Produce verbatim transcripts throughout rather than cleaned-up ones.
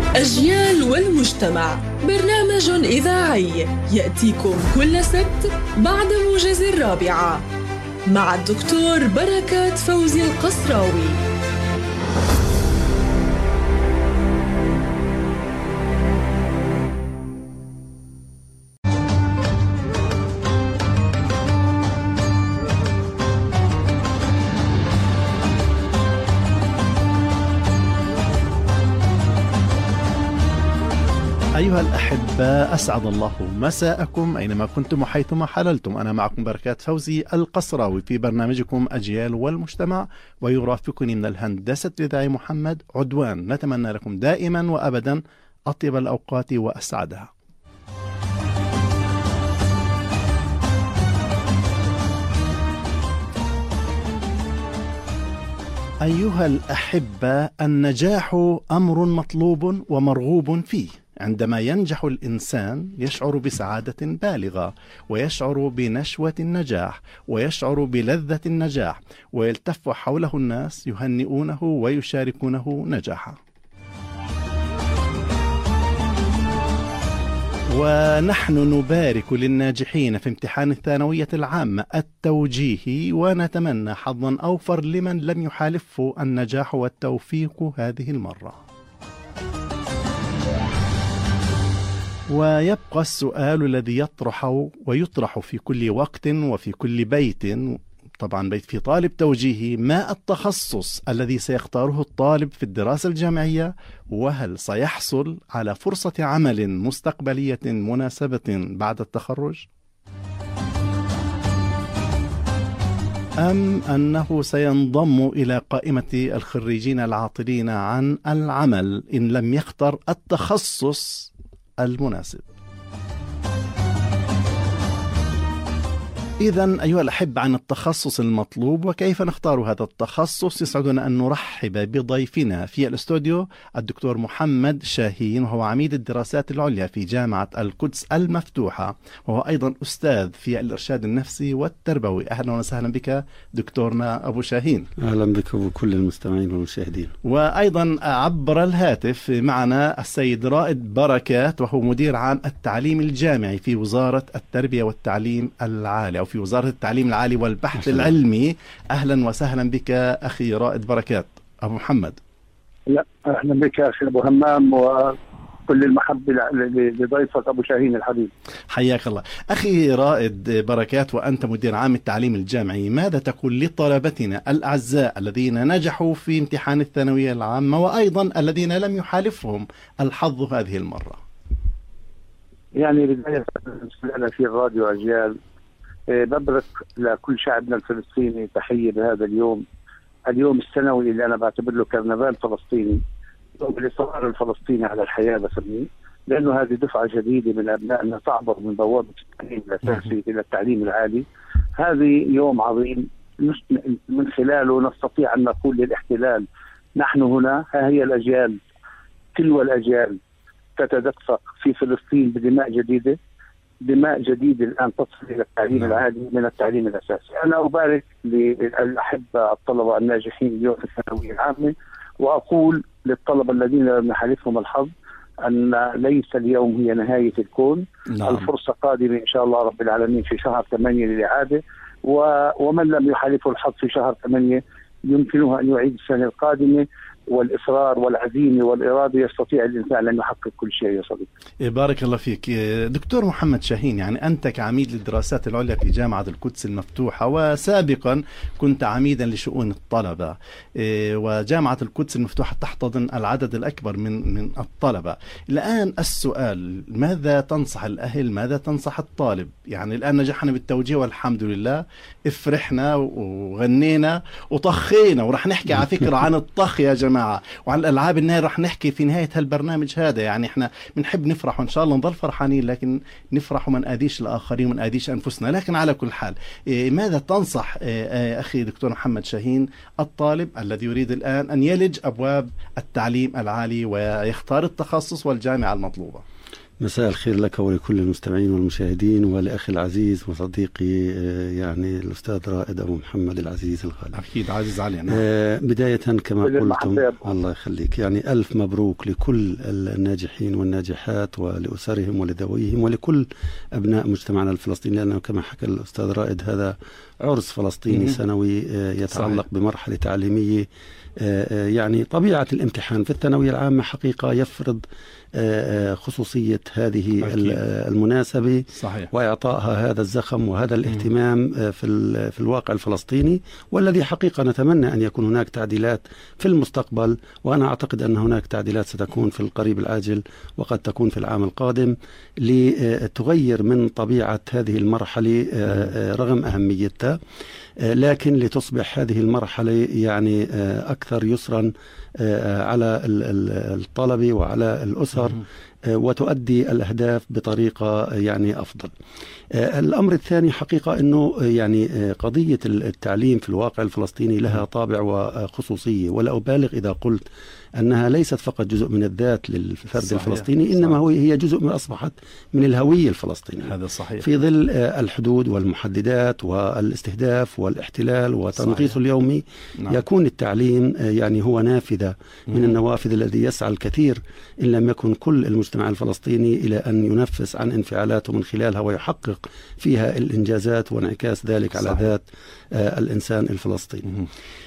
أجيال والمجتمع، برنامج إذاعي يأتيكم كل سبت بعد موجز الرابعة مع الدكتور بركات فوزي القصراوي. أيها الأحباء، أسعد الله مساءكم أينما كنتم وحيثما حللتم. أنا معكم بركات فوزي القصراوي في برنامجكم أجيال والمجتمع، ويرافقني من الهندسة الإذاعية محمد عدوان. نتمنى لكم دائما وأبدا أطيب الأوقات وأسعدها. أيها الأحباء، النجاح أمر مطلوب ومرغوب فيه. عندما ينجح الإنسان يشعر بسعادة بالغة، ويشعر بنشوة النجاح، ويشعر بلذة النجاح، ويلتف حوله الناس يهنئونه ويشاركونه نجاحه. ونحن نبارك للناجحين في امتحان الثانوية العامة التوجيهي، ونتمنى حظا أوفر لمن لم يحالفه النجاح والتوفيق هذه المرة. ويبقى السؤال الذي يطرح ويطرح في كل وقت وفي كل بيت، طبعا بيت في طالب توجيهي: ما التخصص الذي سيختاره الطالب في الدراسة الجامعية؟ وهل سيحصل على فرصة عمل مستقبلية مناسبة بعد التخرج؟ أم أنه سينضم إلى قائمة الخريجين العاطلين عن العمل إن لم يختر التخصص المناسب؟ إذن أيها الأحبة، عن التخصص المطلوب وكيف نختار هذا التخصص، يسعدنا أن نرحب بضيفنا في الاستوديو الدكتور محمد شاهين، وهو عميد الدراسات العليا في جامعة القدس المفتوحة، وهو أيضا أستاذ في الإرشاد النفسي والتربوي. أهلا وسهلا بك دكتورنا أبو شاهين. أهلا بك وكل المستمعين والمشاهدين. وأيضا عبر الهاتف معنا السيد رائد بركات، وهو مدير عام التعليم الجامعي في وزارة التربية والتعليم العالي أو في وزارة التعليم العالي والبحث أحسن. العلمي. أهلا وسهلا بك أخي رائد بركات. أبو محمد. لا، أهلا بك أخي أبو همام، وكل المحبة لضيفك أبو شاهين الحبيب. حياك الله. أخي رائد بركات، وأنت مدير عام التعليم الجامعي، ماذا تقول لطلبتنا الأعزاء الذين نجحوا في امتحان الثانوية العامة، وأيضا الذين لم يحالفهم الحظ هذه المرة؟ يعني بداية أنا في الراديو أجيال ببرك لكل شعبنا الفلسطيني تحية بهذا اليوم، اليوم السنوي اللي أنا بعتبر له كرنفال فلسطيني، يوم الإصرار الفلسطيني على الحياة بسميه، لأنه هذه دفعة جديدة من أبنائنا تعبر من بوابة التعليم الأساسي إلى التعليم العالي. هذه يوم عظيم من خلاله نستطيع أن نقول للاحتلال: نحن هنا، ها هي الأجيال، تلو الأجيال تتدفق في فلسطين بدماء جديدة، دماء جديدة الآن تصل إلى التعليم العالي من التعليم الأساسي. أنا أبارك للأحبة الطلبة الناجحين اليوم في الثانوية العامة، وأقول للطلبة الذين لم يحالفهم الحظ أن ليس اليوم هي نهاية الكون. نعم. الفرصة قادمة إن شاء الله رب العالمين في شهر ثمانية للإعادة، ومن لم يحالفه الحظ في شهر ثمانية يمكنه أن يعيد السنة القادمة، والإصرار والعزيمة والإرادة يستطيع الإنسان أن يحقق كل شيء يا صديقي. بارك الله فيك. دكتور محمد شاهين، يعني أنت كعميد للدراسات العليا في جامعة القدس المفتوحة، وسابقا كنت عميدا لشؤون الطلبة، وجامعة القدس المفتوحة تحتضن العدد الأكبر من من الطلبة. الآن السؤال: ماذا تنصح الأهل؟ ماذا تنصح الطالب؟ يعني الآن نجحنا بالتوجيه والحمد لله، افرحنا وغنينا وطخينا، ورح نحكي على فكرة عن الطخ يا جماعة، وعن الألعاب النهائية رح نحكي في نهاية هالبرنامج هذا. يعني احنا بنحب نفرح، وإن شاء الله نضل فرحانين، لكن نفرح وما نأذيش الآخرين وما نأذيش أنفسنا. لكن على كل حال، ماذا تنصح أخي دكتور محمد شاهين الطالب الذي يريد الآن أن يلج أبواب التعليم العالي ويختار التخصص والجامعة المطلوبة؟ مساء الخير لك ولكل المستمعين والمشاهدين ولأخي العزيز وصديقي يعني الأستاذ رائد أبو محمد العزيز الغالي. أكيد عزيز علينا. آه بداية كما قلتم الله يخليك، يعني ألف مبروك لكل الناجحين والناجحات ولأسرهم ولذويهم ولكل أبناء مجتمعنا الفلسطيني، لأنه كما حكى الأستاذ رائد هذا عرس فلسطيني سنوي يتعلق بمرحلة تعليمية. يعني طبيعة الامتحان في الثانوية العامة حقيقة يفرض خصوصية هذه أكيد. المناسبة صحيح. وإعطائها هذا الزخم وهذا الاهتمام في في الواقع الفلسطيني، والذي حقيقة نتمنى أن يكون هناك تعديلات في المستقبل، وأنا أعتقد أن هناك تعديلات ستكون في القريب العاجل وقد تكون في العام القادم لتغير من طبيعة هذه المرحلة رغم أهميتها، لكن لتصبح هذه المرحلة يعني أكثر يسرا على الطلبة وعلى الأسر وتؤدي الأهداف بطريقة يعني أفضل. الأمر الثاني حقيقة أنه يعني قضية التعليم في الواقع الفلسطيني لها طابع وخصوصية، ولا أبالغ إذا قلت أنها ليست فقط جزء من الذات للفرد صحيح. الفلسطيني، إنما هو هي جزء من أصبحت من الهوية الفلسطينية. هذا صحيح. في ظل الحدود والمحددات والاستهداف والاحتلال وتنغيص اليومي نعم. يكون التعليم يعني هو نافذة من النوافذ الذي يسعى الكثير إن لم يكن كل المجتمع الفلسطيني إلى أن ينفس عن انفعالاته من خلالها ويحقق فيها الإنجازات وانعكاس ذلك صحيح. على ذات آه الإنسان الفلسطيني.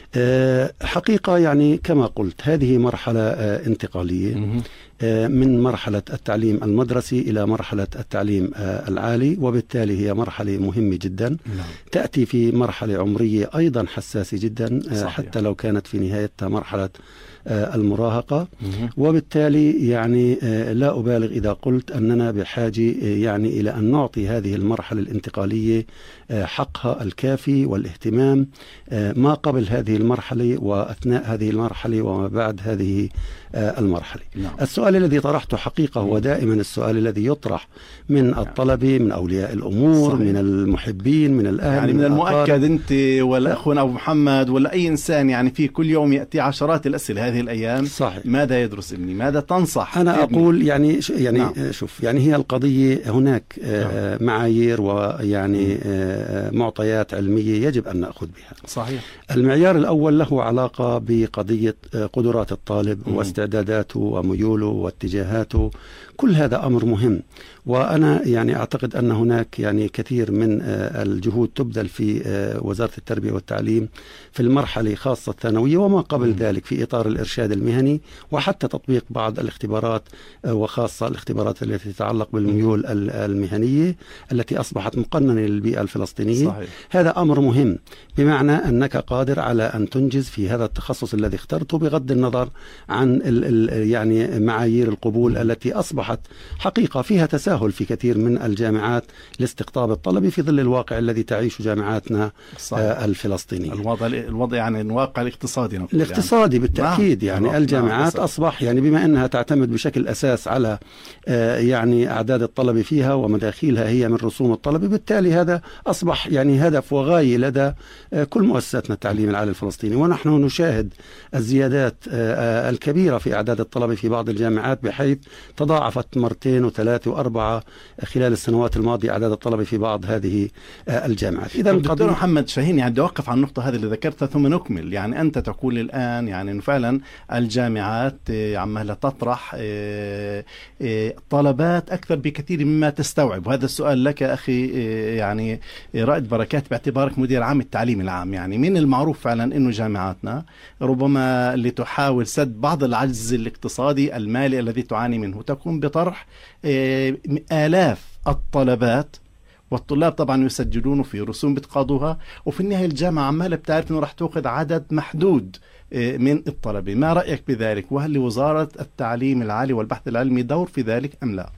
آه حقيقة يعني كما قلت هذه مرحلة آه انتقالية آه من مرحلة التعليم المدرسي إلى مرحلة التعليم آه العالي، وبالتالي هي مرحلة مهمة جدا نعم. تأتي في مرحلة عمرية أيضا حساسة جدا آه حتى لو كانت في نهايتها مرحلة آه المراهقة، وبالتالي يعني آه لا أبالغ إذا قلت أننا بحاجة آه يعني إلى أن نعطي هذه المرحلة الانتقالية آه حقها الكافي والاهتمام آه ما قبل هذه المرحلة وأثناء هذه المرحلة وما بعد هذه آه المرحلة نعم. السؤال الذي طرحته حقيقة هو دائما السؤال الذي يطرح من الطلبة، من أولياء الأمور صحيح. من المحبين، من الأهل، يعني من, من المؤكد أنت ولا أخونا أبو محمد ولا أي إنسان يعني في كل يوم يأتي عشرات الأسئلة هذه الأيام صحيح. ماذا يدرس ابني؟ ماذا تنصح أنا ابني؟ أقول يعني يعني نعم. شوف يعني هي القضية هناك آه نعم. معايير ويعني آه معطيات علمية يجب أن نأخذ بها صحيح. المعيار الأول له علاقة بقضية آه قدرات الطالب م. واستعداداته وميوله واتجاهاته، كل هذا أمر مهم، وأنا يعني أعتقد أن هناك يعني كثير من الجهود تبذل في وزارة التربية والتعليم في المرحلة خاصة الثانوية وما قبل م. ذلك في إطار الإرشاد المهني، وحتى تطبيق بعض الاختبارات وخاصة الاختبارات التي تتعلق بالميول المهنية التي أصبحت مقننة للبيئة الفلسطينية صحيح. هذا أمر مهم، بمعنى أنك قادر على أن تنجز في هذا التخصص الذي اخترته بغض النظر عن ال ال يعني معايير القبول م. التي أصبحت حقيقة فيها تساهل في كثير من الجامعات لاستقطاب الطلبة في ظل الواقع الذي تعيش جامعاتنا آه الفلسطينية. الوضع الوضع يعني الواقع الاقتصادي الاقتصادي يعني. بالتأكيد نعم. يعني نعم. الجامعات نعم. أصبح يعني بما أنها تعتمد بشكل أساس على آه يعني أعداد الطلبة فيها ومداخيلها هي من رسوم الطلبة، بالتالي هذا أصبح يعني هدف وغاية لدى آه كل مؤسساتنا التعليم العالي الفلسطيني، ونحن نشاهد الزيادات آه الكبيرة في أعداد الطلبة في بعض الجامعات بحيث تضاعفت مرتين وثلاثة وأربعة خلال السنوات الماضية أعداد الطلبة في بعض هذه الجامعات. إذا دكتور محمد شاهين يعني بدي أوقف على النقطة هذه اللي ذكرتها ثم نكمل. يعني أنت تقول الآن يعني إنه فعلا الجامعات عمالة تطرح طلبات أكثر بكثير مما تستوعب، وهذا السؤال لك أخي يعني رائد بركات باعتبارك مدير عام التعليم العام. يعني من المعروف فعلا إنه جامعاتنا ربما لتحاول سد بعض العجز الاقتصادي المالي الذي تعاني منه تقوم بطرح آلاف الطلبات، والطلاب طبعا يسجلون في رسوم بتقاضوها، وفي النهاية الجامعة عمالة بتعرف أنه رح تأخذ عدد محدود من الطلبة. ما رأيك بذلك؟ وهل لوزارة التعليم العالي والبحث العلمي دور في ذلك أم لا؟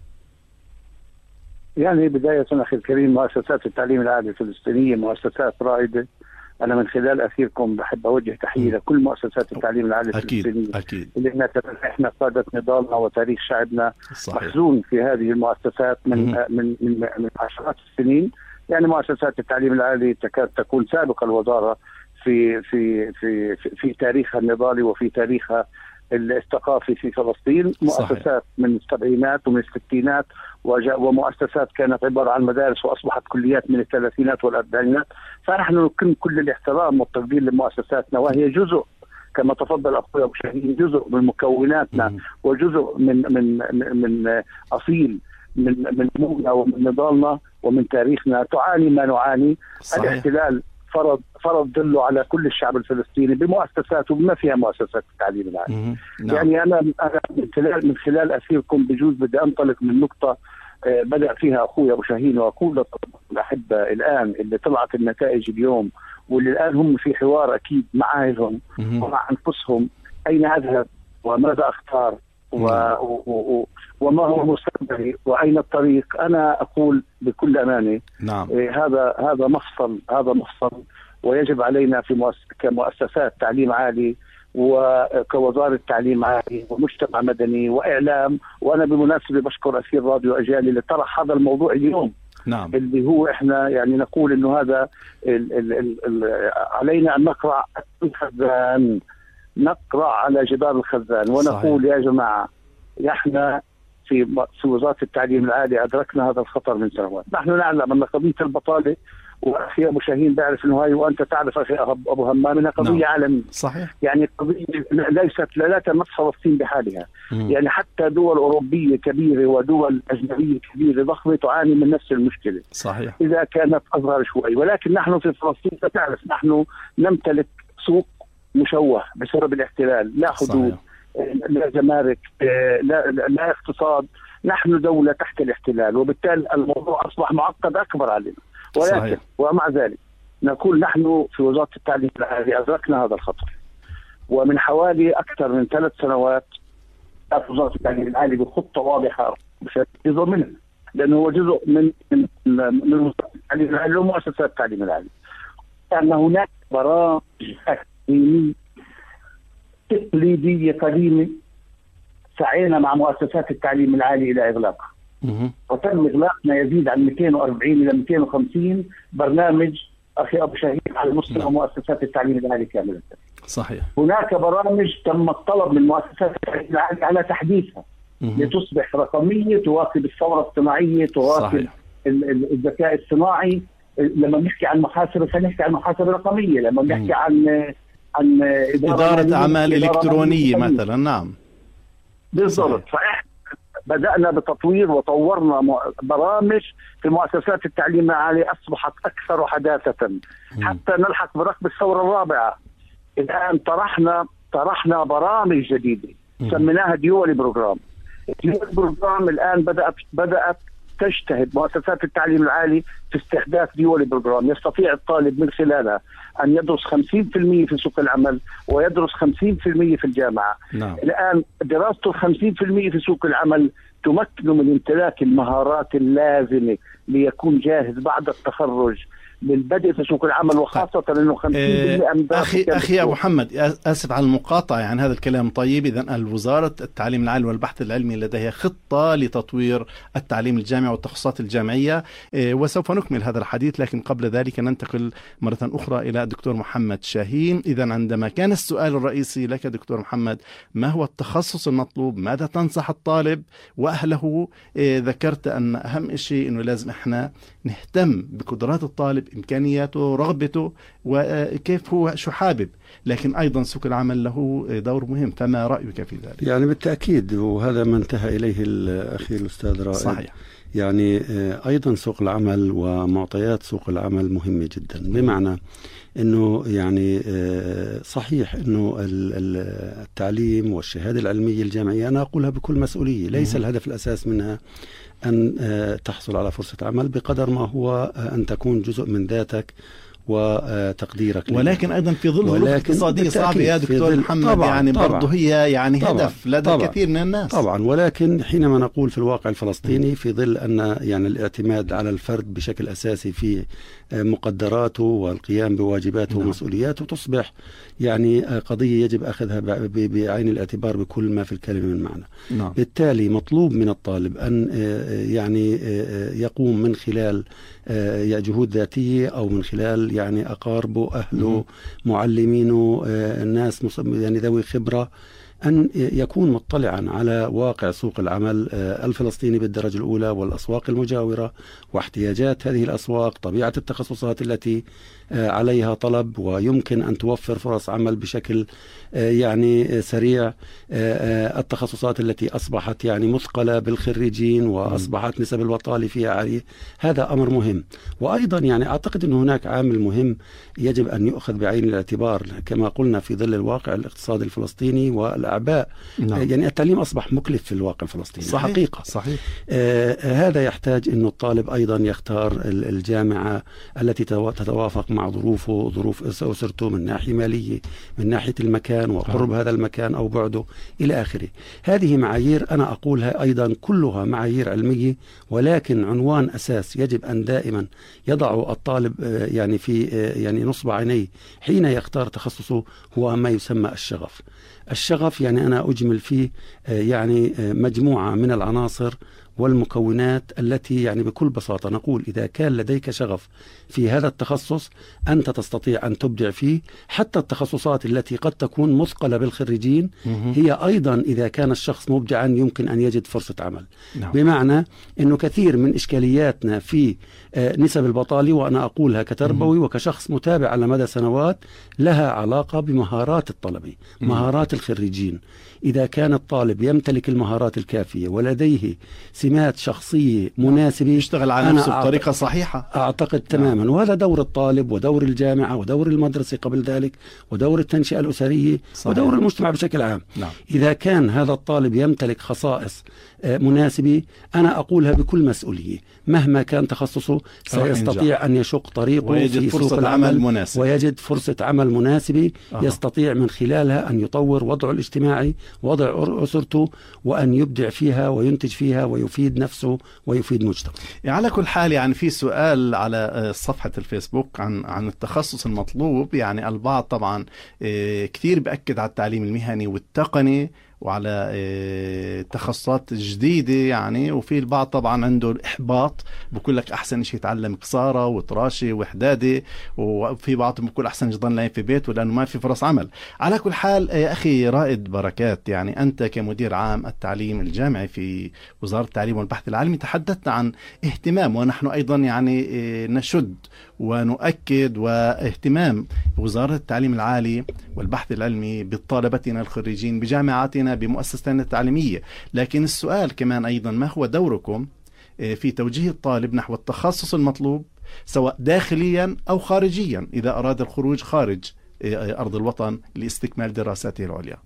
يعني بداية أخي الكريم، مؤسسات التعليم العالي الفلسطينية مؤسسات رائدة. أنا من خلال أثيركم بحب أوجه تحية لكل مؤسسات التعليم العالي الفلسطينية أكيد. اللي إحنا قادة نضالنا وتاريخ شعبنا صحيح. مخزون في هذه المؤسسات من من من, من عشرات السنين. يعني مؤسسات التعليم العالي تكاد تكون سابقة الوزارة في في في في, في تاريخها النضالي وفي تاريخها الثقافي في فلسطين، مؤسسات صحيح. من السبعينات ومن الستينات، ومؤسسات كانت عبارة عن مدارس وأصبحت كليات من الثلاثينات والأربعينات. فنحن نكن كل الاحترام والتقدير لمؤسساتنا، وهي جزء كما تفضل أخوي أبو شاهين، جزء من مكوناتنا م- وجزء من من من أصيل من من نمونا ومن نضالنا ومن تاريخنا. تعاني ما نعاني. صحيح. الاحتلال فرض فرض ظله على كل الشعب الفلسطيني بمؤسساته بما فيها مؤسسات التعليم العالي. نعم. يعني انا انا من خلال من خلال اسيركم بجوز بدي انطلق من نقطه آه بدا فيها اخوي ابو شاهين، واقول للاحبه الان اللي طلعت النتائج اليوم، واللي الان هم في حوار اكيد مع اهلهم ومع انفسهم، اين اذهب وماذا اختار و... و... و... وما هو مستقبلي واين الطريق. انا اقول بكل امانه نعم. إيه هذا هذا مفصل هذا مفصل ويجب علينا في مؤسس كمؤسسات تعليم عالي وكوزاره تعليم عالي ومجتمع مدني واعلام. وانا بالمناسبه بشكر اثير راديو اجيال اللي طرح هذا الموضوع اليوم. نعم. اللي هو احنا يعني نقول انه هذا ال ال ال ال علينا ان نقرا الخزان، نقرا على جدار الخزان ونقول صحيح. يا جماعه احنا في في وزاره التعليم العالي ادركنا هذا الخطر من سنوات. نحن نعلم ان قضيه البطاله، واخي ابو شاهين بيعرف انه هاي، وانت تعرف اخي ابو همام، انها قضيه نعم. عالميه. صحيح. يعني قضيه ليست لا تمس فلسطين بحالها. مم. يعني حتى دول اوروبيه كبيره ودول اجنبيه كبيره ضخمه تعاني من نفس المشكله. صحيح. اذا كانت اصغر شوي، ولكن نحن في فلسطين تعرف نحن نمتلك سوق مشوه بسبب الاحتلال، لا حدود صحيح. لا جمارك، لا, لا اقتصاد. نحن دولة تحت الاحتلال، وبالتالي الموضوع أصبح معقد أكبر علينا. ولكن صحيح. ومع ذلك نقول نحن في وزارة التعليم العالي أدركنا هذا الخطر، ومن حوالي أكثر من ثلاث سنوات وزارة التعليم العالي بخطة واضحة جزء منها، لأنه هو جزء من من من وزارة التعليم العالي ومؤسسات التعليم العالي، أن هناك برامج أكاديمية تقليدية قديمة سعينا مع مؤسسات التعليم العالي إلى إغلاقها، وتم إغلاقنا يزيد عن مئتين وأربعين إلى مئتين وخمسين برنامج أخي أبو شاهين على مستوى نعم. مؤسسات التعليم العالي كاملة. صحيح. هناك برامج تم الطلب من مؤسسات التعليم العالي على تحديثها مه. لتصبح رقمية، تواكب الثورة الصناعية، تواكب الذكاء الصناعي. لما نحكي عن محاسبة فنحكي عن محاسبة رقمية، لما نحكي مه. عن عن إدارة, إدارة أعمال إلكترونية مثلا. نعم بالضبط. فإحنا بدأنا بتطوير وطورنا برامج في مؤسسات التعليم العالي أصبحت أكثر حداثة حتى نلحق بركب الثورة الرابعة. الآن طرحنا طرحنا برامج جديدة سميناها ديولي بروجرام. الديولي بروجرام الآن بدأت بدأت تجتهد مؤسسات التعليم العالي في استحداث ديولي بروجرام يستطيع الطالب من خلالها أن يدرس خمسين بالمئة في سوق العمل ويدرس خمسين بالمئة في الجامعة. نعم. الآن دراسته خمسين بالمئة في سوق العمل تمكنه من امتلاك المهارات اللازمة ليكون جاهز بعد التخرج للبدء في سوق العمل، وخاصة أنه خمسين بالمئة من أخي أخي أبو محمد، آسف على المقاطعة عن هذا الكلام. طيب، إذن الوزارة التعليم العالي والبحث العلمي لديها خطة لتطوير التعليم الجامعي والتخصصات الجامعية، وسوف نكمل هذا الحديث، لكن قبل ذلك ننتقل مرة أخرى إلى الدكتور محمد شاهين. إذن عندما كان السؤال الرئيسي لك دكتور محمد ما هو التخصص المطلوب، ماذا تنصح الطالب وأهله، ذكرت أن أهم شيء أنه لازم إحنا نهتم بقدرات الطالب، إمكانياته، رغبته، وكيف هو شو حابب، لكن أيضا سوق العمل له دور مهم. فما رأيك في ذلك؟ يعني بالتأكيد، وهذا ما انتهى إليه الأخي الأستاذ رائد. صحيح. يعني أيضا سوق العمل ومعطيات سوق العمل مهمة جدا، بمعنى أنه يعني صحيح أنه التعليم والشهادة العلمية الجامعية أنا أقولها بكل مسؤولية ليس الهدف الأساس منها أن تحصل على فرصة عمل بقدر ما هو أن تكون جزء من ذاتك وتقديرك، ولكن أيضا في ظل ظروف اقتصادية صعبة يا دكتور محمد. طبعًا يعني برضه هي يعني طبعًا هدف لدى طبعًا الكثير من الناس طبعا، ولكن حينما نقول في الواقع الفلسطيني في ظل أن يعني الاعتماد على الفرد بشكل أساسي في مقدراته والقيام بواجباته نعم. ومسؤولياته تصبح يعني قضية يجب أخذها بعين الاعتبار بكل ما في الكلمة من معنى نعم. بالتالي مطلوب من الطالب أن يعني يقوم من خلال جهود ذاتية أو من خلال يعني أقاربه، أهله، معلمينه، الناس يعني ذوي خبرة أن يكون مطلعا على واقع سوق العمل الفلسطيني بالدرجة الأولى والأسواق المجاورة واحتياجات هذه الأسواق، طبيعة التخصصات التي عليها طلب ويمكن أن توفر فرص عمل بشكل يعني سريع، التخصصات التي أصبحت يعني مثقلة بالخريجين وأصبحت نسب البطالة فيها عالية. هذا أمر مهم. وأيضا يعني أعتقد أن هناك عامل مهم يجب أن يؤخذ بعين الاعتبار كما قلنا في ظل الواقع الاقتصادي الفلسطيني والأعباء. نعم. يعني التعليم أصبح مكلف في الواقع الفلسطيني. صحيح. حقيقة صحيح. آه هذا يحتاج أن الطالب أيضا يختار الجامعة التي تتوافق مع ظروفه، ظروف أسرته، من ناحية مالية، من ناحية المكان وقرب آه. هذا المكان أو بعده إلى آخره. هذه معايير أنا أقولها أيضا كلها معايير علمية، ولكن عنوان أساس يجب أن دائما يضع الطالب يعني في يعني نصب عينيه حين يختار تخصصه هو ما يسمى الشغف. الشغف يعني أنا أجمل فيه يعني مجموعة من العناصر والمكونات التي يعني بكل بساطة نقول إذا كان لديك شغف في هذا التخصص أنت تستطيع أن تبدع فيه. حتى التخصصات التي قد تكون مثقلة بالخريجين هي أيضا إذا كان الشخص مبدعا يمكن أن يجد فرصة عمل. نعم. بمعنى أنه كثير من إشكالياتنا في نسب البطالة، وأنا أقولها كتربوي وكشخص متابع على مدى سنوات، لها علاقة بمهارات الطلبة، مهارات الخريجين. إذا كان الطالب يمتلك المهارات الكافية ولديه سمات شخصية مناسبة يشتغل على نفسه بطريقة صحيحة، أعتقد تماما. نعم. وهذا دور الطالب ودور الجامعة ودور المدرسة قبل ذلك ودور التنشئة الأسرية. صحيح. ودور المجتمع بشكل عام. نعم. إذا كان هذا الطالب يمتلك خصائص مناسبة أنا أقولها بكل مسؤولية مهما كان تخصصه سيستطيع أن يشق طريقه في سوق العمل مناسب. ويجد فرصة عمل مناسبة. أه. يستطيع من خلالها أن يطور وضعه الاجتماعي، وضع أسرته، وأن يبدع فيها وينتج فيها ويفيد نفسه ويفيد مجتمع. يعني على كل حال يعني في سؤال على صفحة الفيسبوك عن عن التخصص المطلوب. يعني البعض طبعا كثير بأكد على التعليم المهني والتقني وعلى تخصصات جديدة يعني، وفي البعض طبعا عنده الإحباط بقول لك أحسن شيء يتعلم قصارى وطراشة وحدادة، وفي بعض بقول أحسن يضل نايم في بيته لأنه ما في فرص عمل. على كل حال يا أخي رائد بركات، يعني أنت كمدير عام التعليم الجامعي في وزارة التعليم والبحث العلمي تحدثت عن اهتمام، ونحن أيضا يعني نشد ونؤكد واهتمام وزارة التعليم العالي والبحث العلمي بطالبتنا الخريجين بجامعاتنا بمؤسستنا التعليمية. لكن السؤال كمان أيضا ما هو دوركم في توجيه الطالب نحو التخصص المطلوب سواء داخليا أو خارجيا إذا أراد الخروج خارج أرض الوطن لاستكمال دراساته العليا؟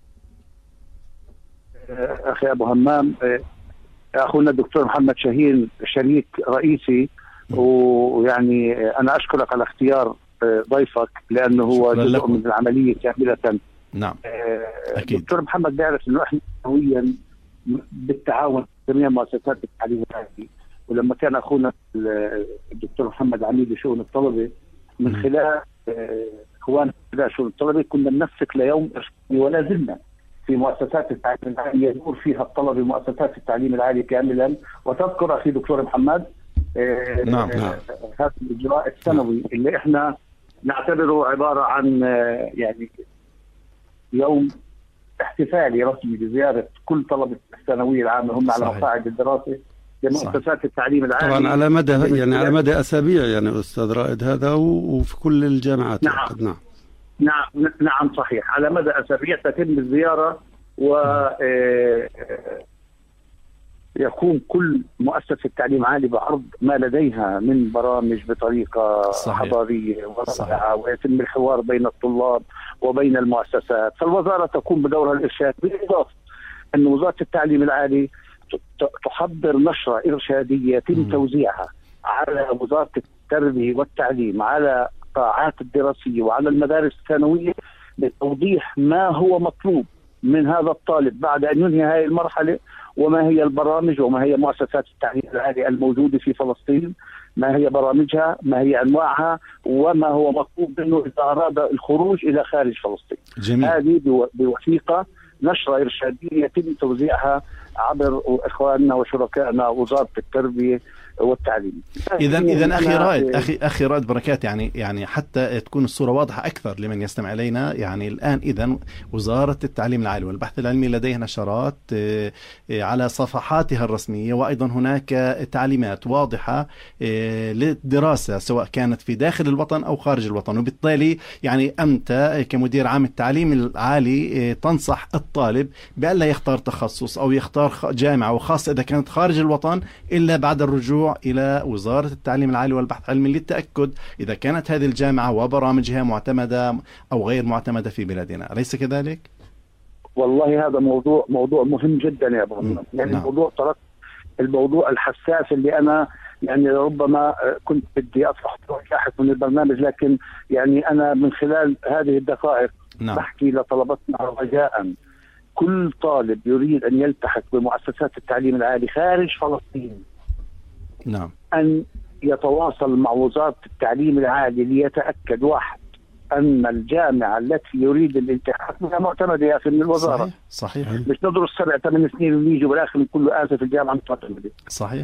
أخي أبو همام، أخونا الدكتور محمد شاهين شريك رئيسي، ويعني أنا أشكرك على اختيار ضيفك لأنه هو جزء لكم من العملية كاملة. نعم أكيد. دكتور محمد بيعرف أنه إحنا سويا بالتعاون جميع مؤسسات التعليم العالي، ولما كان أخونا الدكتور محمد عميد لشؤون الطلبة من خلال إخوان خلال شؤون الطلبة كنا بنفسك ليوم ولا زلنا في مؤسسات التعليم العالي يدور فيها الطلبة مؤسسات التعليم العالي كاملا. وتذكر أخي دكتور محمد نعم نعم هذا الإجراء السنوي اللي إحنا نعتبره عبارة عن يعني يوم احتفالي رسمي بزيارة كل طلبة الثانوية العامة هم على مقاعد الدراسة لمؤسسات التعليم العالي. طبعا على مدى يعني على مدى أسابيع يعني أستاذ رائد هذا وفي كل الجامعات. نعم نعم نعم نعم صحيح، على مدى أسابيع تتم الزيارة و يقوم كل مؤسسة التعليم العالي بعرض ما لديها من برامج بطريقة صحيح. حضارية ورائعة، ويتم الحوار بين الطلاب وبين المؤسسات. فالوزارة تقوم بدورها الإرشاد، بالإضافة أن وزارة التعليم العالي تحضر نشرة إرشادية يتم توزيعها على وزارة التربية والتعليم، على القاعات الدراسية وعلى المدارس الثانوية، لتوضيح ما هو مطلوب من هذا الطالب بعد أن ينهي هذه المرحلة، وما هي البرامج وما هي مؤسسات التعليم العالي الموجودة في فلسطين، ما هي برامجها، ما هي أنواعها، وما هو مطلوب منه إذا أراد الخروج إلى خارج فلسطين. جميل. هذه بوثيقة نشرة إرشادية يتم توزيعها عبر إخواننا وشركائنا وزارة التربية والتعليم. إذا إذا أخي رائد أخي أخي رائد بركات، يعني يعني حتى تكون الصورة واضحة أكثر لمن يستمع إلينا، يعني الآن إذا وزارة التعليم العالي والبحث العلمي لديها نشرات على صفحاتها الرسمية، وأيضا هناك تعليمات واضحة للدراسة سواء كانت في داخل الوطن أو خارج الوطن، وبالتالي يعني أنت كمدير عام التعليم العالي تنصح الطالب بألا يختار تخصص أو يختار جامعة، وخاصة إذا كانت خارج الوطن، إلا بعد الرجوع إلى وزارة التعليم العالي والبحث العلمي للتأكد إذا كانت هذه الجامعة وبرامجها معتمدة أو غير معتمدة في بلادنا، أليس كذلك؟ والله هذا موضوع موضوع مهم جدا يا أبو عمر. يعني نعم. موضوع ترك الموضوع الحساس اللي أنا يعني ربما كنت بدي أصبح لاحق من البرنامج، لكن يعني أنا من خلال هذه الدقائق نعم. بحكي لطلبتنا رجاء، كل طالب يريد أن يلتحق بمؤسسات التعليم العالي خارج فلسطين نعم. أن يتواصل مع وزارة التعليم العالي ليتأكد واحد أن الجامعة التي يريد الالتحاق بها معتمدة يا أخي من الوزارة. صحيح. صحيح. مش ندرس سبع ثمان سنين ونيجي بالآخر كله آسف الجامعة مش معتمدة. صحيح.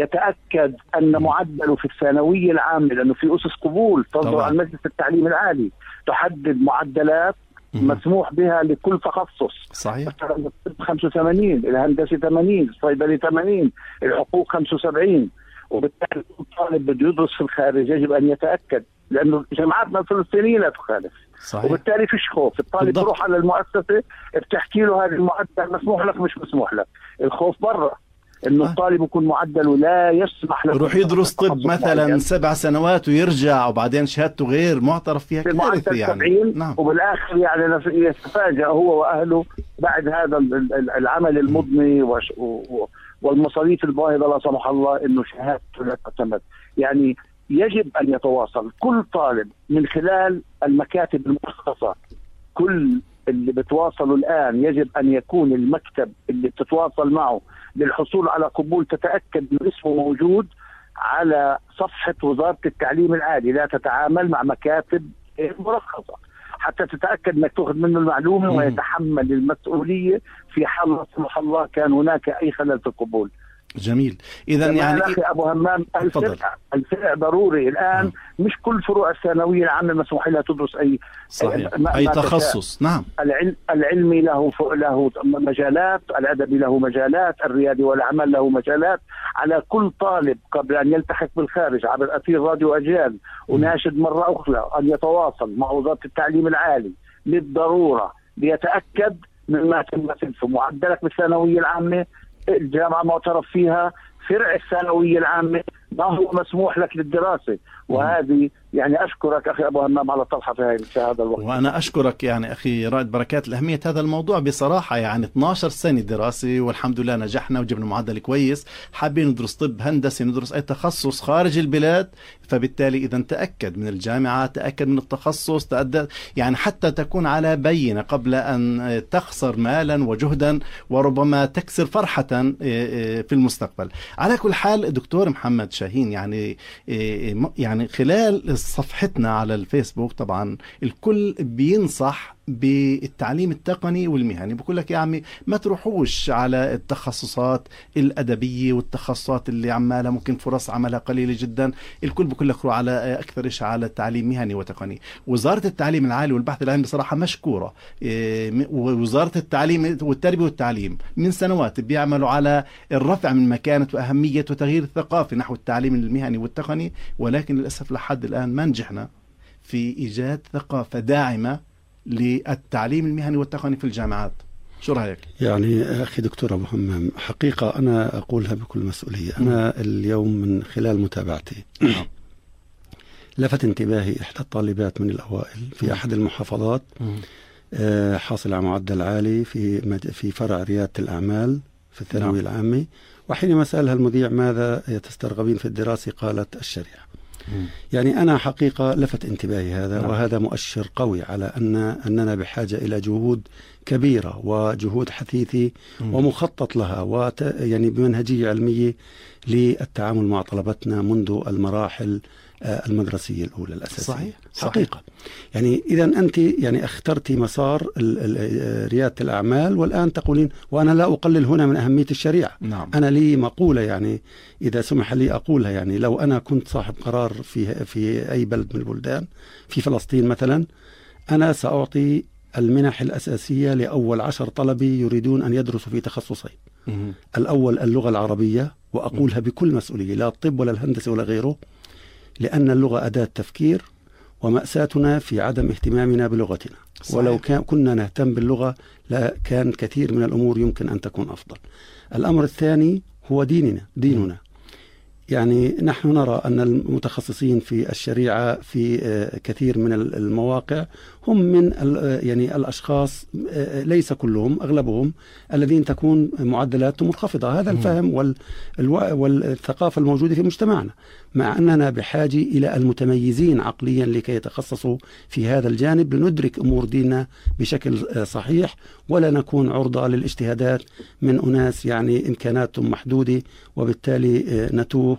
يتأكد أن معدله في الثانوية العامة، لأنه في أسس قبول تصدر عن مجلس التعليم العالي تحدد معدلات مسموح بها لكل تخصص. صحيح. خمسة وثمانين، الهندسة ثمانين، الصيدلة ثمانين، الحقوق خمسة وسبعين، وبالتالي كل طالب بده يدرس في الخارج يجب أن يتأكد، لأنه جامعاتنا الفلسطينية لا تخالف. صحيح. وبالتالي فيش خوف، الطالب بالضبط. بروح على المؤسسة بتحكي له هذا المعدل مسموح لك مش مسموح لك، الخوف برا انه الطالب يكون معدله لا يسمح له يروح يدرس طب مثلا معين. سبع سنوات ويرجع وبعدين شهادته غير معترف فيها كارثة يعني. نعم. وبالاخر يعني يتفاجأ هو واهله بعد هذا العمل المضني وش... والمصاريف الباهظة لا سمح الله انه شهادته لا تعتمد. يعني يجب ان يتواصل كل طالب من خلال المكاتب المختصة، كل اللي بتواصلوا الآن يجب أن يكون المكتب اللي بتتواصل معه للحصول على قبول تتأكد من اسمه موجود على صفحة وزارة التعليم العالي، لا تتعامل مع مكاتب مرخصة حتى تتأكد أنك تأخذ منه المعلومة مم. ويتحمل المسؤولية في حال لا سمح الله كان هناك أي خلل في القبول. جميل. إذا يعني أخي أبو همام الفرع الفرع ضروري الآن. م. مش كل فروع الثانوية العامة مسموح لها تدرس أي صحيح. أي, أي تخصص. نعم. العلم العلمي له له مجالات، الأدبي له مجالات، الريادي والأعمال له مجالات. على كل طالب قبل أن يلتحق بالخارج عبر أثير راديو أجيال وناشد مرة أخرى أن يتواصل مع وزارة التعليم العالي للضرورة ليتأكد مما تم في معدلك بالثانوية العامة، الجامعة معترف فيها، فرع الثانوية العامة ما هو مسموح لك للدراسة. وهذه يعني أشكرك أخي أبو همام على طرحها في هذا الوقت. وأنا أشكرك يعني أخي رائد بركات لأهمية هذا الموضوع. بصراحة يعني اثنتي عشرة سنة دراسة والحمد لله نجحنا وجبنا معدل كويس. حابين ندرس طب، هندسة، ندرس أي تخصص خارج البلاد، فبالتالي إذا تأكد من الجامعة، تأكد من التخصص، تأكد يعني حتى تكون على بينة قبل أن تخسر مالا وجهدا وربما تكسر فرحة في المستقبل. على كل حال دكتور محمد شاهين، يعني يعني خلال صفحتنا على الفيسبوك طبعا الكل بينصح بالتعليم التقني والمهني، بقول لك يا عمي ما تروحوش على التخصصات الأدبية والتخصصات اللي عمالها ممكن فرص عملها قليلة جدا، الكل بقول لك روح على أكثر شيء على التعليم مهني وتقني. وزارة التعليم العالي والبحث العلمي بصراحة مشكورة، ووزارة التعليم والتربية والتعليم من سنوات بيعملوا على الرفع من مكانة وأهمية وتغيير الثقافة نحو التعليم المهني والتقني، ولكن للأسف لحد الآن ما نجحنا في إيجاد ثقافة داعمة للتعليم المهني والتقني في الجامعات. شو رأيك؟ يعني أخي دكتور أبو همام، حقيقة أنا أقولها بكل مسؤولية. أنا اليوم من خلال متابعتي لفت انتباهي إحدى الطالبات من الأوائل في أحد المحافظات حاصل على معدل عالي في في فرع ريادة الأعمال في الثانوية العامة، وحينما سألها المذيع ماذا تسترغبين في الدراسة قالت الشريعة. يعني أنا حقيقة لفت انتباهي هذا، نعم. وهذا مؤشر قوي على أن أننا بحاجة إلى جهود كبيرة وجهود حثيثة مم. ومخطط لها وت... يعني بمنهجية علمية للتعامل مع طلبتنا منذ المراحل المدرسية الأولى الأساسية. صحيح. حقيقة. يعني إذا أنت يعني اخترتي مسار ريادة الأعمال، والآن تقولين، وأنا لا أقلل هنا من أهمية الشريعة. نعم. أنا لي مقولة يعني إذا سمح لي أقولها، يعني لو أنا كنت صاحب قرار في في أي بلد من البلدان في فلسطين مثلا، أنا سأعطي المنح الأساسية لأول عشر طلبة يريدون أن يدرسوا في تخصصين. م- الأول اللغة العربية، وأقولها بكل مسؤولية، لا الطب ولا الهندسة ولا غيره، لأن اللغة أداة تفكير، ومأساتنا في عدم اهتمامنا بلغتنا. صحيح. ولو كان كنا نهتم باللغة لا كان كثير من الأمور يمكن أن تكون أفضل. الأمر الثاني هو ديننا ديننا م- يعني نحن نرى أن المتخصصين في الشريعة في كثير من المواقع هم من يعني الأشخاص، ليس كلهم، أغلبهم الذين تكون معدلاتهم منخفضة. هذا الفهم والثقافة الموجودة في مجتمعنا، مع أننا بحاجة إلى المتميزين عقليا لكي يتخصصوا في هذا الجانب لندرك أمور ديننا بشكل صحيح، ولا نكون عرضة للاجتهادات من أناس يعني إمكاناتهم محدودة، وبالتالي نتوه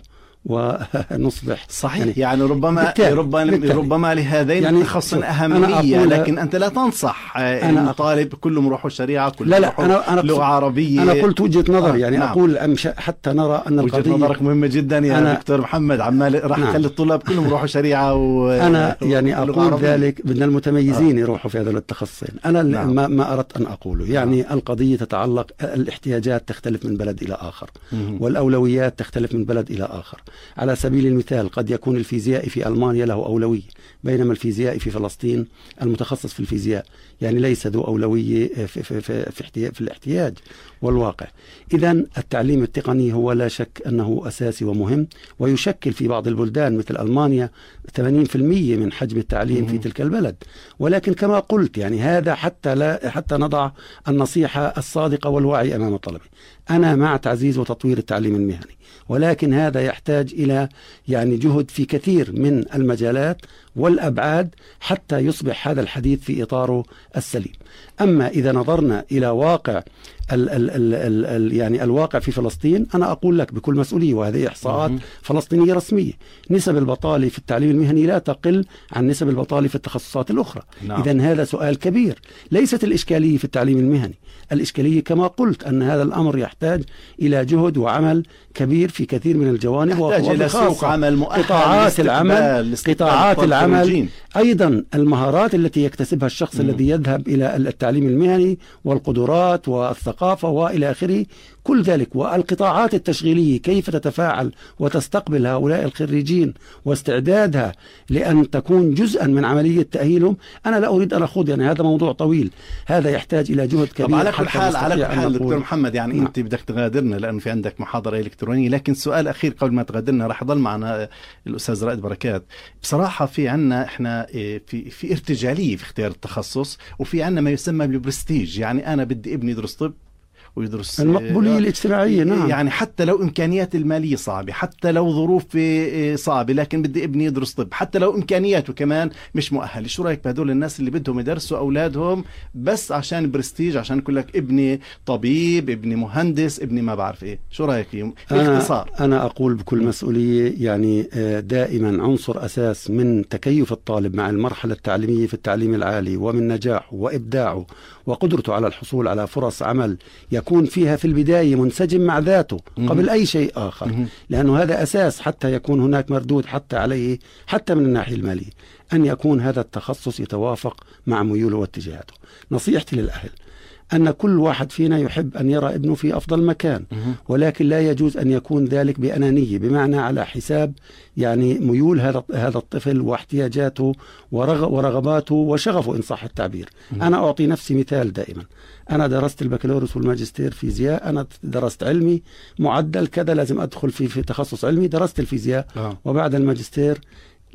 ونصبح صحيح. يعني, يعني ربما بالتالي ربما بالتالي ربما لهذين يعني تخصص أهمية، لكن أنت لا تنصح الطالب كلهم يروحوا الشريعة، كلهم لا لا أنا أنا لغة عربية. أنا قلت وجهة نظر آه يعني نعم. أقول حتى نرى أن وجهة القضية نظرك مهمة جدا يا دكتور محمد، عمال راح نخلي نعم. الطلاب كلهم يروحوا شريعة و... أنا يعني أقول عربية. ذلك بدنا المتميزين آه. يروحوا في هذا التخصصين. أنا نعم. ما, ما أردت أن أقوله يعني نعم. القضية تتعلق، الاحتياجات تختلف من بلد إلى آخر، م- والأولويات تختلف من بلد إلى آخر. على سبيل المثال قد يكون الفيزيائي في ألمانيا له أولوية، بينما الفيزيائي في فلسطين المتخصص في الفيزياء يعني ليس ذو أولوية في, في, في, في, في الاحتياج والواقع. إذن التعليم التقني هو لا شك أنه أساسي ومهم، ويشكل في بعض البلدان مثل ألمانيا ثمانين بالمئة من حجم التعليم في تلك البلد. ولكن كما قلت يعني هذا حتى لا حتى نضع النصيحة الصادقة والوعي أمام الطلبة. أنا مع تعزيز وتطوير التعليم المهني، ولكن هذا يحتاج إلى يعني جهد في كثير من المجالات والأبعاد حتى يصبح هذا الحديث في إطاره السليم. أما إذا نظرنا إلى واقع ال ال ال ال ال يعني الواقع في فلسطين، أنا أقول لك بكل مسؤولية، وهذه إحصاءات فلسطينية رسمية، نسب البطالة في التعليم المهني لا تقل عن نسب البطالة في التخصصات الأخرى. نعم. إذن هذا سؤال كبير. ليست الإشكالية في التعليم المهني، الإشكالية كما قلت أن هذا الأمر يحتاج إلى جهد وعمل كبير في كثير من الجوانب، وخاصة عمل قطاعات العمل قطاعات العمل أيضا المهارات التي يكتسبها الشخص م. الذي يذهب إلى التعليم المهني، والقدرات والثقافة وإلى آخره، كل ذلك، والقطاعات التشغيلية كيف تتفاعل وتستقبل هؤلاء الخريجين واستعدادها لأن تكون جزءا من عملية تأهيلهم. أنا لا أريد أن أخوض يعني هذا موضوع طويل، هذا يحتاج إلى جهد كبير. طب على كل حال على كل حال دكتور محمد يعني نعم. أنت بدك تغادرنا لأنه في عندك محاضرة إلكترونية، لكن سؤال أخير قبل ما تغادرنا، راح يضل معنا الأستاذ رائد بركات. بصراحة في عنا إحنا في في ارتجالية في اختيار التخصص، وفي عنا ما يسمى بالبرستيج، يعني أنا بدي ابني يدرس طب ويدرس المقبولية الاجتماعية. نعم. يعني حتى لو إمكانيات المالية صعبة، حتى لو ظروف صعبة، لكن بدي ابني يدرس طب، حتى لو إمكانياته كمان مش مؤهل. شو رأيك بهدول الناس اللي بدهم يدرسوا أولادهم بس عشان برستيج، عشان يقول لك ابني طبيب، ابني مهندس، ابني ما بعرف إيه؟ شو رأيك فيهم؟ باختصار أنا, أنا أقول بكل مسؤولية يعني دائما عنصر أساس من تكيف الطالب مع المرحلة التعليمية في التعليم العالي ومن نجاحه وإبداعه وقدرته على الحصول على فرص عمل يكون فيها في البداية منسجم مع ذاته قبل أي شيء آخر، لأنه هذا أساس حتى يكون هناك مردود حتى عليه حتى من الناحية المالية، أن يكون هذا التخصص يتوافق مع ميوله واتجاهاته. نصيحتي للأهل أن كل واحد فينا يحب أن يرى ابنه في أفضل مكان، ولكن لا يجوز أن يكون ذلك بأنانية، بمعنى على حساب يعني ميول هذا هذا الطفل واحتياجاته ورغباته وشغفه إن صح التعبير. أنا أعطي نفسي مثال دائما، أنا درست البكالوريوس والماجستير فيزياء، أنا درست علمي معدل كذا لازم أدخل في, في تخصص علمي، درست الفيزياء آه. وبعد الماجستير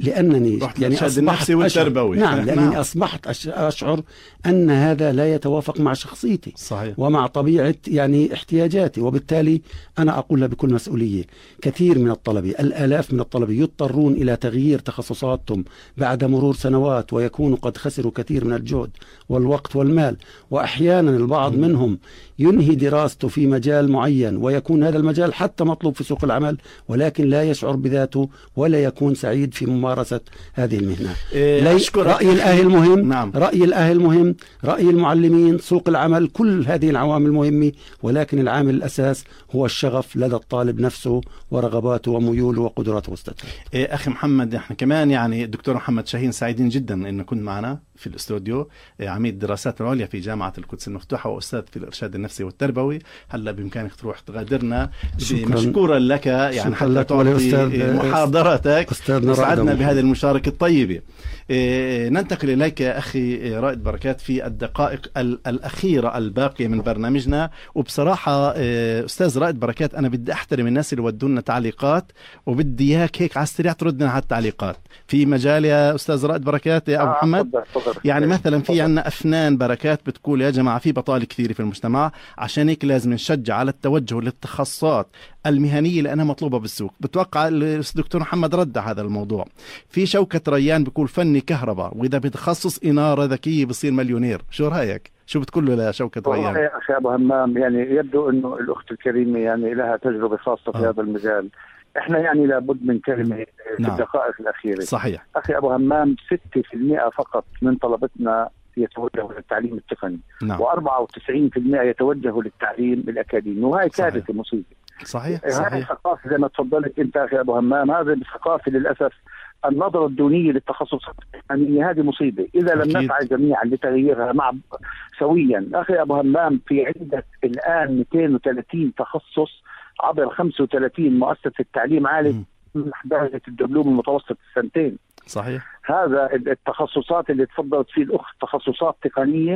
لأنني يعني أصبحت والتربوي. نعم لأنني نعم. أصبحت أشعر أن هذا لا يتوافق مع شخصيتي صحيح. ومع طبيعة يعني احتياجاتي، وبالتالي أنا أقولها بكل مسؤولية، كثير من الطلبة، الآلاف من الطلبة يضطرون إلى تغيير تخصصاتهم بعد مرور سنوات، ويكونوا قد خسروا كثير من الجهد والوقت والمال، وأحيانا البعض م. منهم ينهي دراسته في مجال معين ويكون هذا المجال حتى مطلوب في سوق العمل، ولكن لا يشعر بذاته ولا يكون سعيد في ممارسة هذه المهنة. إيه رأي الأهل مهم. نعم. رأي الأهل مهم، رأي المعلمين، سوق العمل، كل هذه العوامل مهمة، ولكن العامل الأساس هو الشغف لدى الطالب نفسه ورغباته وميوله وقدراته واستعداده. إيه أخي محمد، احنا كمان يعني الدكتور محمد شاهين سعيدين جدا إنه كنت معنا في الاستوديو، إيه عميد الدراسات العليا في جامعة القدس المفتوحة وأستاذ في الإرشاد النفسي والتربوي. هلا بإمكانك تروح تغادرنا. مشكورا لك يعني حتى تعطي محاضرتك، سعدنا بهذه المشاركة الطيبة. إيه ننتقل إليك أخي رائد بركات في الدقائق الأخيرة الباقية من برنامجنا. وبصراحة إيه أستاذ رائد بركات، أنا بدي أحترم الناس اللي ودونا تعليقات، وبدي إياك هيك على السريع تردنا على التعليقات في مجال يا أستاذ رائد بركات يا أبو محمد. يعني مثلا في عنا أفنان بركات بتقول يا جماعة في بطالة كثيرة في المجتمع، عشان هيك لازم نشجع على التوجه للتخصصات المهنية لأنها مطلوبة بالسوق. بتوقع الدكتور محمد رد على هذا الموضوع. في شوكة ريان بيقول فني كهرباء، وإذا بتخصص إنارة ذكية بصير مليونير. شو رأيك؟ شو بتقول له لشوكة ريان؟ يا أخي أبو همام، يعني يبدو أنه الأخت الكريمة يعني لها تجربة خاصة في آه. هذا المجال. إحنا يعني لابد من كلمة في نعم. الدقائق الأخيرة. صحيح. أخي أبو همام، ستة بالمئة فقط من طلبتنا يتوجهوا للتعليم التقني، نعم. وأربعة وتسعين بالمئة يتوجهوا للتعليم الأكاديمي، وهي كارثة مصيبة. صحيح. هذه الثقافة زي ما تفضلت أنت أخي أبو همام، هذه الثقافة للأسف النظرة الدونية للتخصصات التقنية، هذه مصيبة إذا لم أكيد. نسعى جميعا لتغييرها مع سويا. أخي أبو همام، في عندك الآن مئتين وثلاثين تخصص عبر خمسة وثلاثين مؤسسة تعليم عالي من درجة الدبلوم المتوسط السنتين. صحيح. هذا التخصصات اللي تفضلت فيه الأخت تخصصات تقنية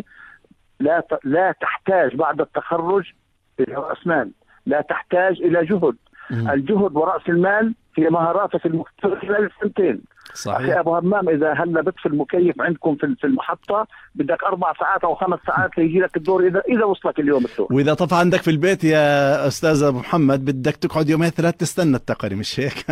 لا لا تحتاج بعد التخرج إلى رأس مال، لا تحتاج إلى جهد. مم. الجهد ورأس المال هي مهاراتك المختلفة خلال السنتين. صحيح. أخي أبو همام، إذا هلا بطفي المكيف عندكم في المحطة بدك أربع ساعات أو خمس ساعات ليجي لك الدور، إذا إذا وصلك اليوم الدور. وإذا طفى عندك في البيت يا أستاذ أبو محمد بدك تقعد يومين ثلاث تستنى التقري، مش هيك؟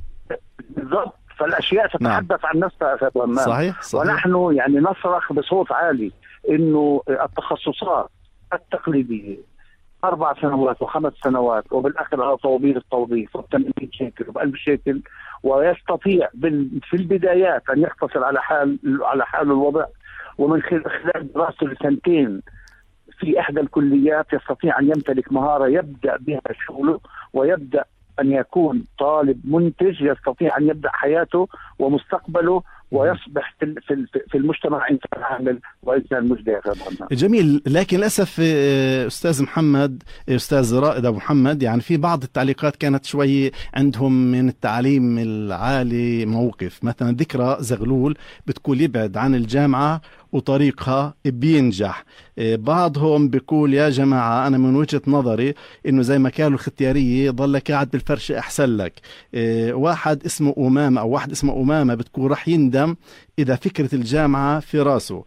بالضبط. فالأشياء تتحدث نعم. عن نفسها أخي أبو همام. صحيح. صحيح. ونحن يعني نصرخ بصوت عالي إنه التخصصات التقليدية أربع سنوات وخمس سنوات وبالآخر على طوابير التوظيف وبثمانين شيكل وبألف شيكل، ويستطيع في البدايات أن يقتصر على حال على حال الوضع، ومن خلال دراسته لسنتين في إحدى الكليات يستطيع أن يمتلك مهارة يبدأ بها شغله، ويبدأ أن يكون طالب منتج يستطيع أن يبدأ حياته ومستقبله ويصبح في في المجتمع إنسان عامل وإنسان مجدي. جميل. لكن للأسف أستاذ محمد أستاذ رائد أبو محمد، يعني في بعض التعليقات كانت شوي عندهم من التعليم العالي موقف. مثلا ذكرى زغلول بتقول يبعد عن الجامعة وطريقها بينجح. بعضهم بيقول يا جماعة أنا من وجهة نظري إنه زي ما كانوا الختيارية ضلك قاعد بالفرش أحسن لك. واحد اسمه أمامة أو واحد اسمه أمامة بتقول رح يندم إذا فكرة الجامعة في راسه.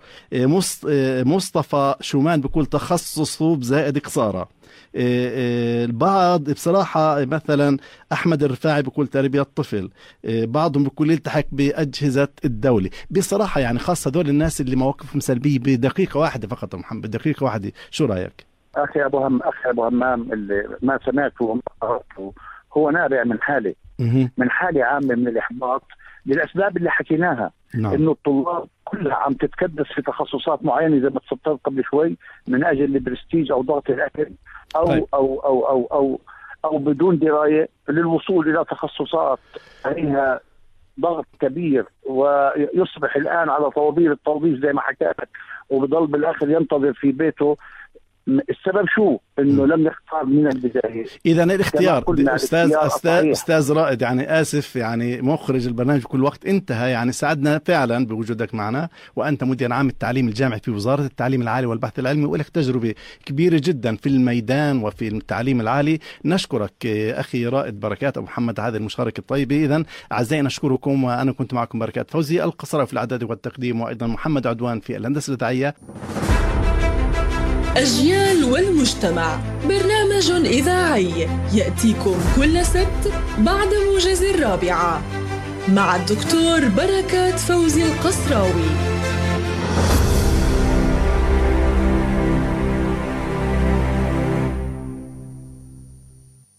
مصطفى شومان بيقول تخصصه بزائد قصارى. البعض بصراحة مثلا أحمد الرفاعي بيقول تربية الطفل. بعضهم بيقول يلتحق بأجهزة الدولة. بصراحة يعني خاصة دول الناس اللي مواقفهم سلبية. بدقيقة واحدة فقط محمد، بدقيقة واحدة، شو رأيك؟ أخي أبو هم أخي أبو همام، اللي ما سمعته وما قرأته هو نابع من حالة من حالة عامة من الإحباط للأسباب اللي حكيناها. نعم. إنه الطلاب كلها عم تتكدس في تخصصات معينة زي ما تفضلت قبل شوي من أجل البرستيج أو ضغط الأكل أو, أو, أو, أو, أو, أو, أو بدون دراية للوصول إلى تخصصات عليها ضغط كبير، ويصبح الآن على طوابير التوظيف زي ما حكيت، وبضل بالآخر ينتظر في بيته السبب شو؟ انه لم نختار من البدايه. اذا الاختيار استاذ استاذ استاذ رائد، يعني اسف يعني مخرج البرنامج كل وقت انتهى، يعني سعدنا فعلا بوجودك معنا، وانت مدير عام التعليم الجامعي في وزاره التعليم العالي والبحث العلمي، ولك تجربه كبيره جدا في الميدان وفي التعليم العالي. نشكرك اخي رائد بركات ابو محمد هذه المشاركه الطيبه. اذا اعزائي نشكركم، وانا كنت معكم بركات فوزي القصراوي في الاعداد والتقديم، وايضا محمد عدوان في الهندسه الاذاعيه. أجيال والمجتمع، برنامج إذاعي يأتيكم كل سبت بعد موجز الرابعة مع الدكتور بركات فوزي القصراوي.